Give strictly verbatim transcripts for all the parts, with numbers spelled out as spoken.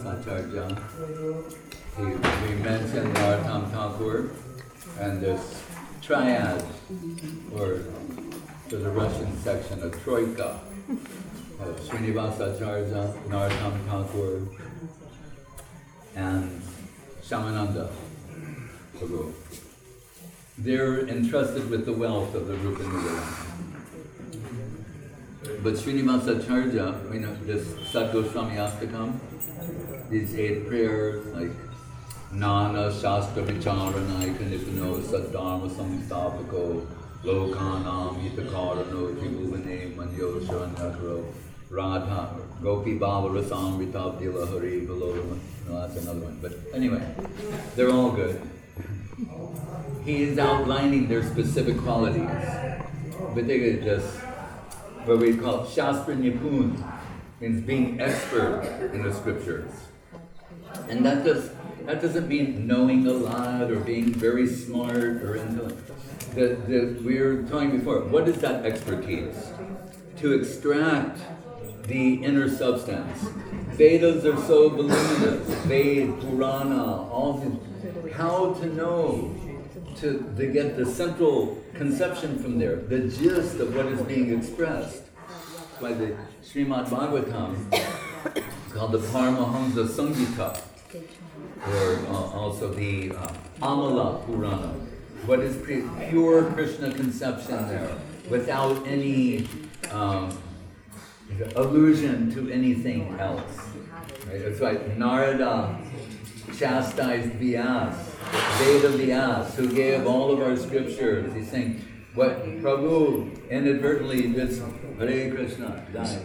Acharya. He, we mentioned Narottam Thakur and this triad, or for the Russian section, a troika, uh, Srinivasa Acharya, Narottam Thakur, and Shamananda Prabhu. They're entrusted with the wealth of the Rupa Nuga. But Srinivasa Acharya, you know, this Sadgoswami Astakam, these eight prayers, like Nana Shastra Vicharana Ikanipano Saddharma Samstapako Lokanam Hitakarano Tribhuvane Manyo Sharanyakaro Radha Gopi Baba Rasamrita Dila Hari Balodama. No, that's another one. But anyway, they're all good. He is outlining their specific qualities. But they could just what we call Shastra Nipun, means being expert in the scriptures. And that does that doesn't mean knowing a lot or being very smart or intelligent. The, the, we were talking before, what is that expertise? To extract the inner substance. Vedas are so voluminous, Ved, Purana, all these. How to know to, to get the central conception from there, the gist of what is being expressed. That's why the Srimad Bhagavatam is called the Paramahamsa Samgita, or uh, also the uh, Amala Purana. What is pre- pure Krishna conception there, without any um, allusion to anything else. Right? That's why Narada chastised Vyas, Veda Vyas, who gave all of our scriptures. He's saying, what Prabhu inadvertently did some. Hare Krishna, die.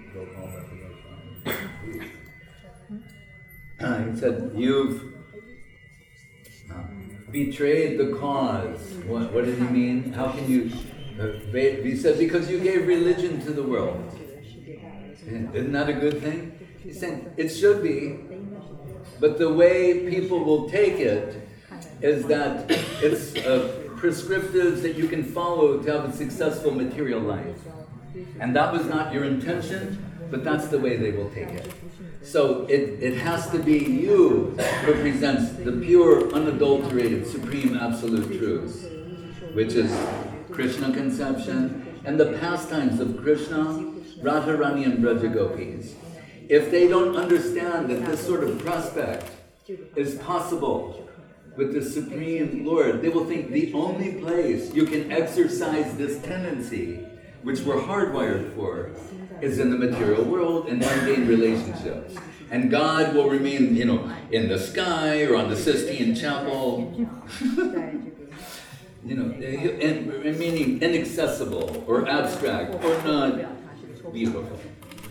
He said, you've uh, betrayed the cause. What, what did he mean? How can you? Uh, he said, because you gave religion to the world. Isn't that a good thing? He's saying, it should be. But the way people will take it is that it's uh, prescriptives that you can follow to have a successful material life. And that was not your intention, but that's the way they will take it. So it, it has to be you who presents the pure, unadulterated, supreme, absolute truth, which is Krishna conception and the pastimes of Krishna, Radharani and Braja Gopis. If they don't understand that this sort of prospect is possible with the Supreme Lord, they will think the only place you can exercise this tendency, which we're hardwired for, is in the material world and mundane relationships. And God will remain, you know, in the sky or on the Sistine Chapel, you know, and remaining inaccessible or abstract or not beautiful.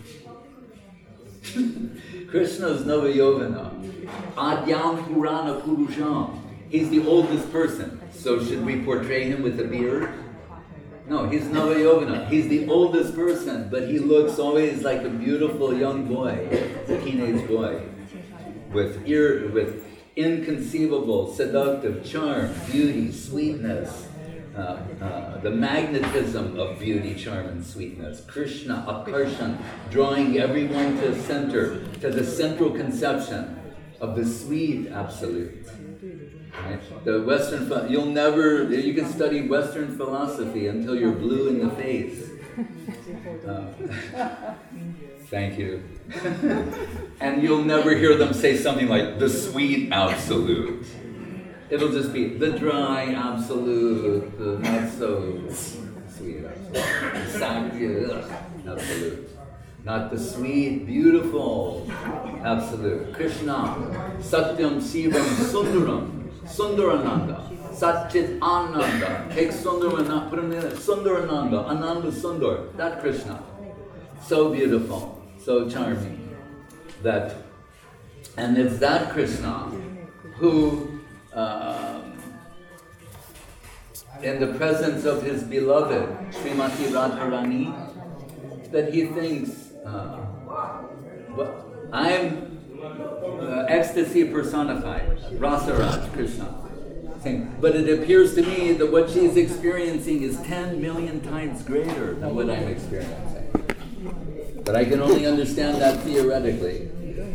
Krishna's Navayovana, Adyam Purana Purusham. He's the oldest person. So should we portray him with a beard? No, he's Navayovana. He's the oldest person, but he looks always like a beautiful young boy, a teenage boy, with ear, with inconceivable, seductive charm, beauty, sweetness, uh, uh, the magnetism of beauty, charm, and sweetness. Krishna, Akarshan, drawing everyone to center, to the central conception of the sweet absolute. Right? The Western, you'll never, you can study Western philosophy until you're blue in the face. Uh, thank you. And you'll never hear them say something like the sweet absolute. It'll just be the dry absolute, the not so sweet absolute, absolute. Not the sweet, beautiful absolute. Krishna, Satyam Sivam Sundaram, Sundarananda, Satchit Ananda. Take Sundarananda, put him in Sundarananda, Ananda Sundar. That Krishna. So beautiful, so charming. That, and it's that Krishna who, um, in the presence of his beloved, Srimati Radharani, that he thinks, uh, well, I'm uh, ecstasy personified, Rasaraj Krishna. Saying, but it appears to me that what she's experiencing is ten million times greater than what I'm experiencing. But I can only understand that theoretically.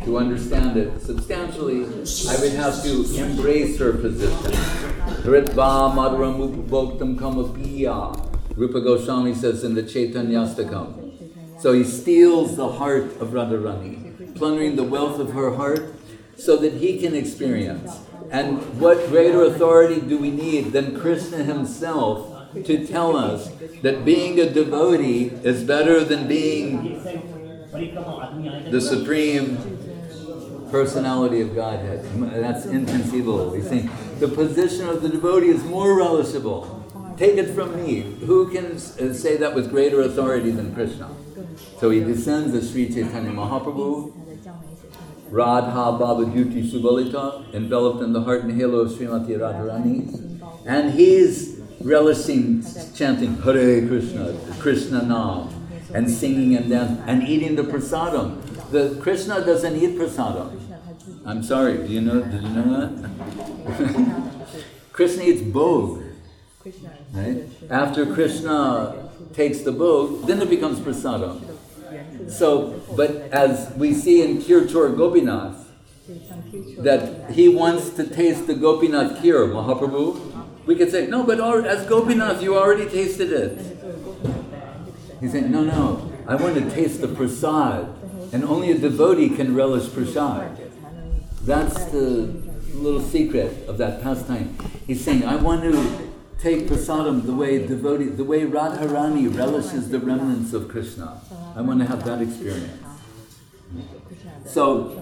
to understand it substantially, I would have to embrace her position. Ritva Madhuram Upabhoktam Kamapiya, Rupa Goswami says in the Chaitanyastakam. So he steals the heart of Radharani, plundering the wealth of her heart so that he can experience. And what greater authority do we need than Krishna himself to tell us that being a devotee is better than being the supreme personality of Godhead? That's inconceivable. He's saying the position of the devotee is more relishable. Take it from me. Who can say that with greater authority than Krishna? So he descends as Sri Chaitanya Mahaprabhu, Radha Baba Duty Subalita, enveloped in the heart and halo of Srimati Radharani, and he's relishing chanting Hare Krishna, Krishna Nam, and singing and dancing, and eating the prasadam. The Krishna doesn't eat prasadam. I'm sorry, do you know, did you know that? Krishna eats bhog. Right? After Krishna takes the bhog, then it becomes prasadam. So, but as we see in Kirchor Gopinath, that he wants to taste the Gopinath Kheer, Mahaprabhu, we could say, no, but as Gopinath, you already tasted it. He's saying, no, no, I want to taste the prasad, and only a devotee can relish prasad. That's the little secret of that pastime. He's saying, I want to take prasadam the way devotee, the way Radharani relishes the remnants of Krishna. I want to have that experience. So,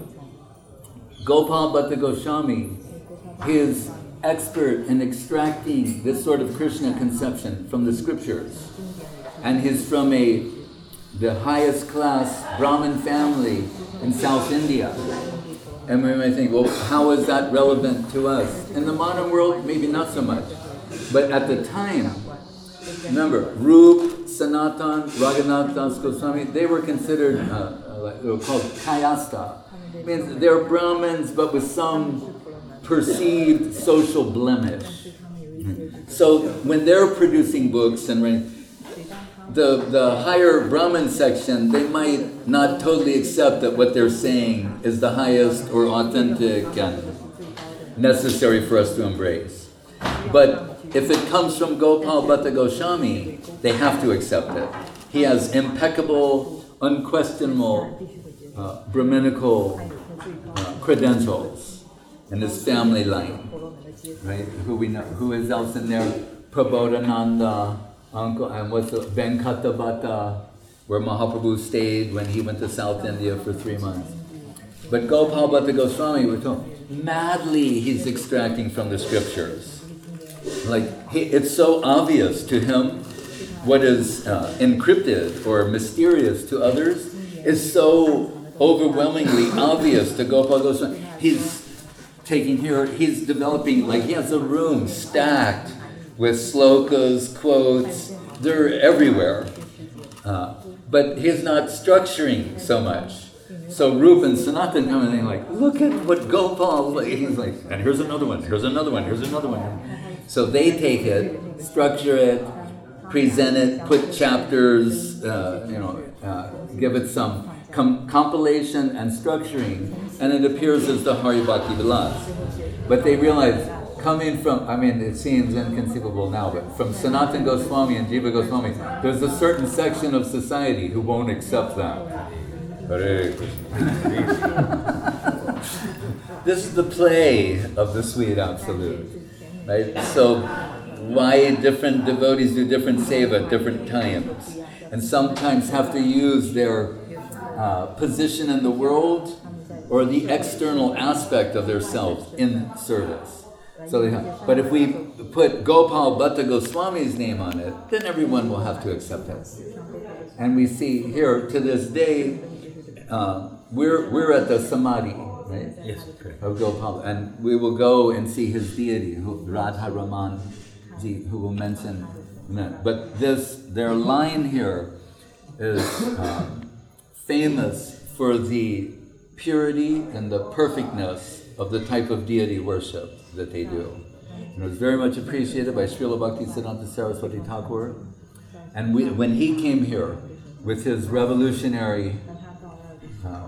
Gopal Bhatta Goswami, he is expert in extracting this sort of Krishna conception from the scriptures. And he's from a the highest class Brahmin family in South India. And we might think, well, how is that relevant to us? In the modern world, maybe not so much. But at the time, remember, Rup, Sanatan, Raghunath Das Goswami, they were considered, uh, they were called Kayasta. It means they're Brahmins, but with some perceived social blemish. So when they're producing books and writing, the, the higher Brahmin section, they might not totally accept that what they're saying is the highest or authentic and necessary for us to embrace. But if it comes from Gopal Bhatta Goswami, they have to accept it. He has impeccable, unquestionable, uh, Brahminical uh, credentials in his family line, right? Who we know, who is else in there? Prabodhananda, uncle, and what's the Venkata Bhatta, where Mahaprabhu stayed when he went to South India for three months. But Gopal Bhatta Goswami, we're told, madly he's extracting from the scriptures. Like, he, it's so obvious to him what is uh, encrypted or mysterious to others is so overwhelmingly obvious to Gopal Goswami. He's taking here, he's developing, like he has a room stacked with slokas, quotes, they're everywhere. Uh, but he's not structuring so much. So Rup and Sanatan come and they're like, look at what Gopal, he's like, and here's another one, here's another one, here's another one. So they take it, structure it, present it, put chapters, uh, you know, uh, give it some com- compilation and structuring, and it appears as the Hari Bhakti Vilas. But they realize, coming from, I mean, it seems inconceivable now, but from Sanatan Goswami and Jiva Goswami, there's a certain section of society who won't accept that. Hare Krishna. This is the play of the sweet absolute, right? So, why different devotees do different seva at different times, and sometimes have to use their uh, position in the world or the external aspect of their self in service. So they have, but if we put Gopal Bhatta Goswami's name on it, then everyone will have to accept it. And we see here to this day, uh, we're we're at the Samadhi, right? Yes, correct. Of Gopal, and we will go and see his deity, who, Radha Raman Ji, who will mention in a minute. But this, their line here is um, famous for the purity and the perfectness of the type of deity worship that they do. And it was very much appreciated by Srila Bhaktisiddhanta Saraswati Thakur. And we, when he came here with his revolutionary uh,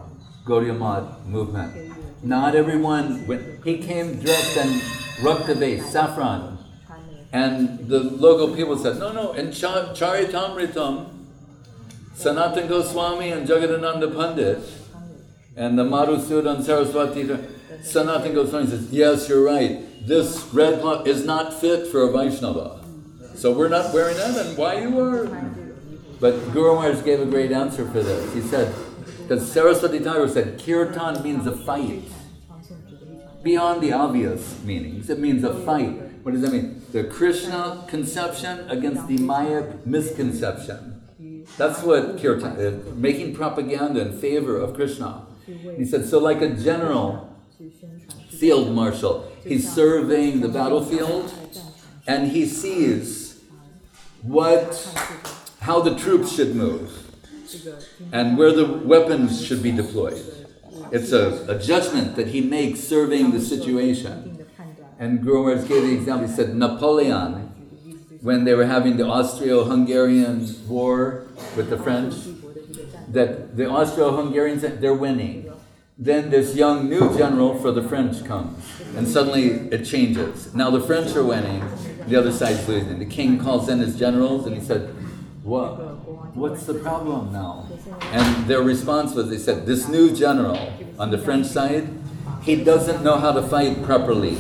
Gaudiya Math movement. Not everyone, when he came dressed in Raktave, saffron, and the local people said, no, no, in Char- Charitamritam, Sanatana Goswami and Jagadananda Pandit, and the Madhusudan Saraswati, Sanatana Goswami says, yes, you're right, this red cloth is not fit for a Vaishnava. So we're not wearing that, and why you are? But Guru Maharaj gave a great answer for this. He said, because Saraswati Thakur said, Kirtan means a fight. Beyond the obvious meanings, it means a fight. What does that mean? The Krishna conception against the Maya misconception. That's what Kirtan is, making propaganda in favor of Krishna. He said, so like a general field marshal, he's surveying the battlefield and he sees what, how the troops should move and where the weapons should be deployed. It's a, a judgment that he makes surveying the situation. And Guru Maharaj gave the example, he said Napoleon, when they were having the Austro-Hungarian war with the French, that the Austro-Hungarians, they're winning. Then this young new general for the French comes, and suddenly it changes. Now the French are winning, the other side's losing. The king calls in his generals and he said, what? What's the problem now? And their response was, they said, this new general on the French side, he doesn't know how to fight properly.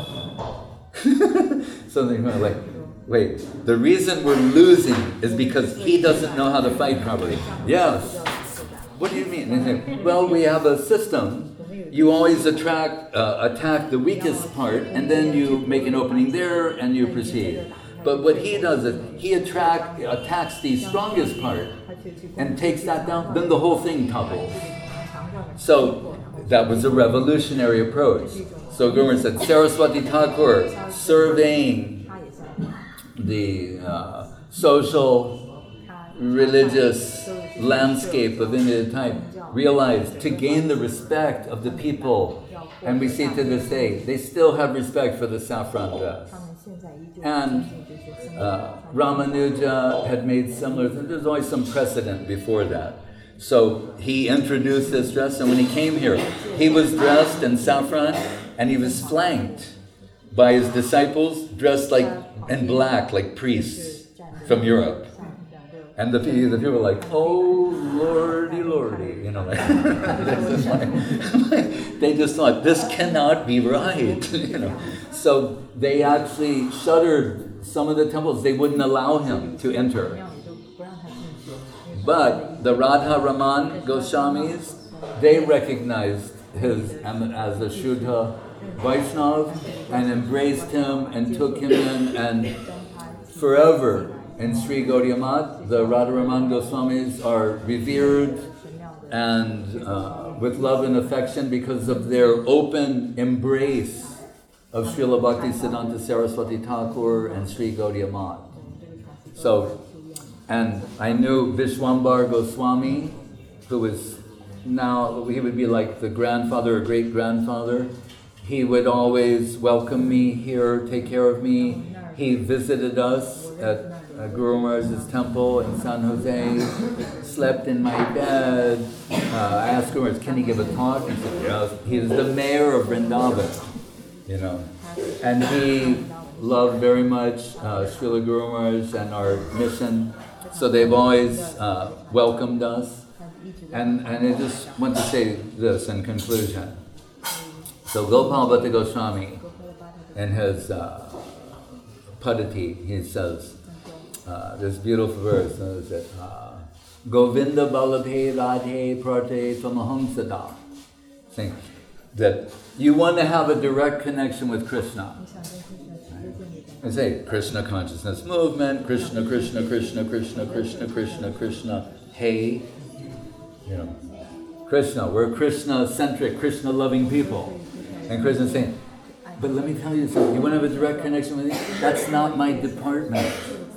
So they're kind of like, wait, the reason we're losing is because he doesn't know how to fight properly. Yes. What do you mean? And they say, well, we have a system. You always attract, uh, attack the weakest part, and then you make an opening there, and you proceed. But what he does is, he attract, attacks the strongest part, and takes that down, then the whole thing topples. So, that was a revolutionary approach. So Guru Maharaj said, Saraswati Thakur, surveying the uh, social, religious landscape of India type, realized to gain the respect of the people, and we see to this day, they still have respect for the saffron dress. And uh, Ramanuja had made similar, there's always some precedent before that. So he introduced this dress, and when he came here, he was dressed in saffron, and he was flanked by his disciples dressed like in black, like priests from Europe. And the, the people were like, oh, lordy, lordy, you know, like, they just thought, this cannot be right, you know. So they actually shuttered some of the temples. They wouldn't allow him to enter. But the Radha Raman Goswamis, they recognized his as a Shuddha Vaishnava and embraced him and took him in, and forever in Sri Gaudiya Math, the Radha Raman Goswamis are revered and uh, with love and affection because of their open embrace of Srila Bhaktisiddhanta Saraswati Thakur and Sri Gaudiya Math. So, and I knew Vishwambar Goswami, who was now, he would be like the grandfather or great-grandfather. He would always welcome me here, take care of me. He visited us at uh, Guru Maharaj's temple in San Jose, slept in my bed. Uh, I asked Guru Maharaj, can he give a talk? He said, yes. He was the mayor of Vrindavan, you know. And he loved very much uh, Srila Guru Maharaj and our mission. So they've always uh, welcomed us. And, and I just want to say this in conclusion. So Gopal Bhatta Goswami, in his uh, Padati, he says, uh, this beautiful verse, is it, uh, Govinda Balabhe Radhe Prate Tamaham Sada. Saying that you want to have a direct connection with Krishna. I say Krishna consciousness movement, Krishna, Krishna, Krishna, Krishna, Krishna, Krishna, Krishna, hey, you know, Krishna, we're Krishna-centric, Krishna-loving people. And Krishna's saying, but let me tell you something, you want to have a direct connection with me? That's not my department.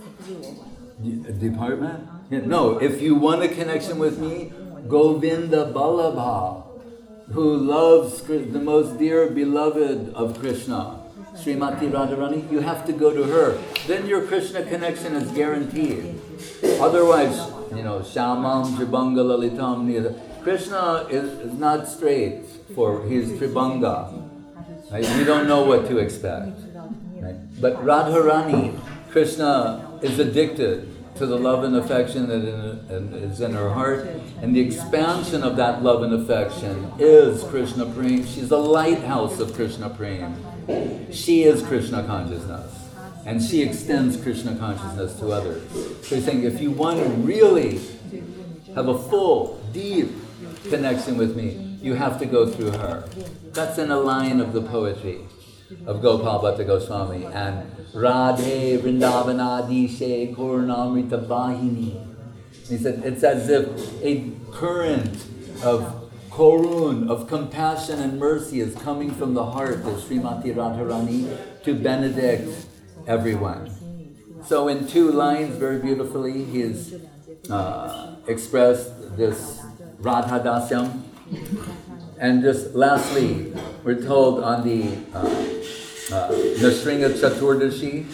D- department? Yeah, no, if you want a connection with me, Govinda Balabha, who loves the most dear beloved of Krishna, Srimati Radharani, you have to go to her. Then your Krishna connection is guaranteed. Otherwise, you know, Shamam, Jabanga, Lalitam, Krishna is, is not straight, for he's Tribhanga. Right? You don't know what to expect. Right? But Radharani, Krishna is addicted to the love and affection that in, is in her heart, and the expansion of that love and affection is Krishna Prem. She's the lighthouse of Krishna Prem. She is Krishna consciousness, and she extends Krishna consciousness to others. So he's saying, if you want to really have a full, deep connection with me, you have to go through her. That's in a line of the poetry of Gopal Bhatta Goswami and Radhe Vrindavanadishe Kornamrita Vahini. He said it's as if a current of korun, of compassion and mercy is coming from the heart of Srimati Radharani to benedict everyone. So in two lines, very beautifully, he has uh, expressed this Radha Dasyam. And just lastly, we're told on the uh, uh, Nrsimha Chaturdashi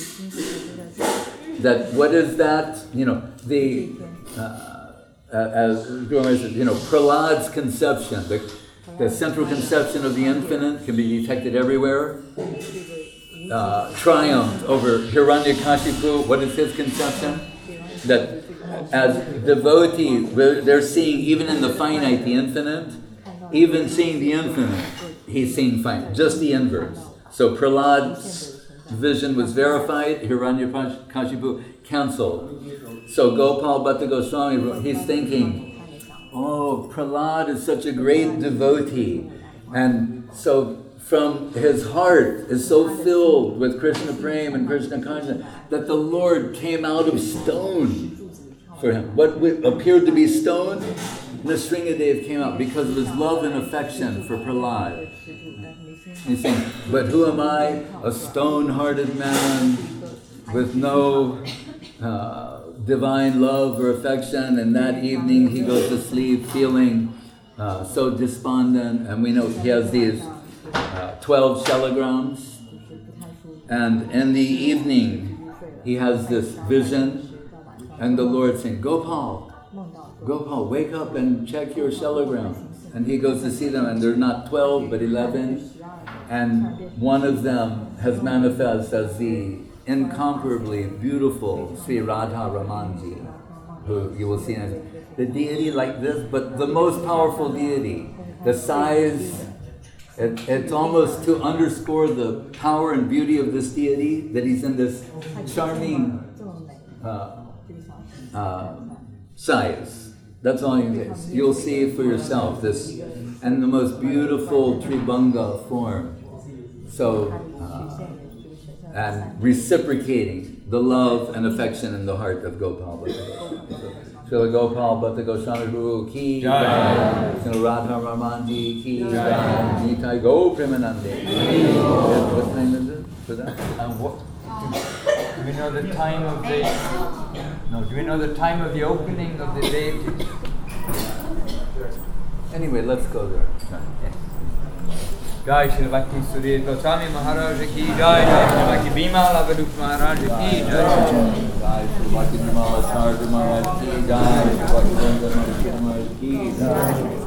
that what is that? You know, the uh, as Guru says, you know, Prahlad's conception, the, the central conception of the infinite can be detected everywhere. Uh, triumphed over Hiranyakashipu. What is his conception? That as devotees, they're seeing even in the finite the infinite. Even seeing the infinite, he's seeing finite, just the inverse. So Prahlad's vision was verified, Hiranyakashipu cancelled. So Gopal Bhatta Goswami, he's thinking, oh, Prahlad is such a great devotee. And so from his heart is so filled with Krishna Prem and Krishna consciousness that the Lord came out of stone for him. What appeared to be stone, Nrsimhadev came out because of his love and affection for Prahlad. He's saying, but who am I? A stone-hearted man with no uh, divine love or affection. And that evening he goes to sleep feeling uh, so despondent. And we know he has these uh, twelve shalagrams. And in the evening he has this vision. And the Lord saying, Gopal, Gopal, wake up and check your shalagram. And he goes to see them, and they're not twelve, but eleven. And one of them has manifested as the incomparably beautiful Sri Radha Ramanji, who you will see in the deity like this, but the most powerful deity. The size, it, it's almost to underscore the power and beauty of this deity, that he's in this charming uh, uh, size. That's all you get. You'll see for yourself this, and the most beautiful Tribhanga form. So, uh, and reciprocating the love and affection in the heart of Gopal Bhatta. Srila Gopal Bhatta Goswami Guru ki jai. Srila Radha Ramanji ki jai. Nitai Go Premanande. What time is it for that? And what? Do we know the time of the? No. Do we know the time of the opening of the deities? Anyway, let's go there. Jai Shri Bhakti Surya Goswami Maharaj ki jai. Jai Shri Bhakti Bimala Vadup Maharaj ki jai. Jai Shri Bhakti Bimala Maharaj ki jai. Jai Shri Bhakti Maharaj ki jai.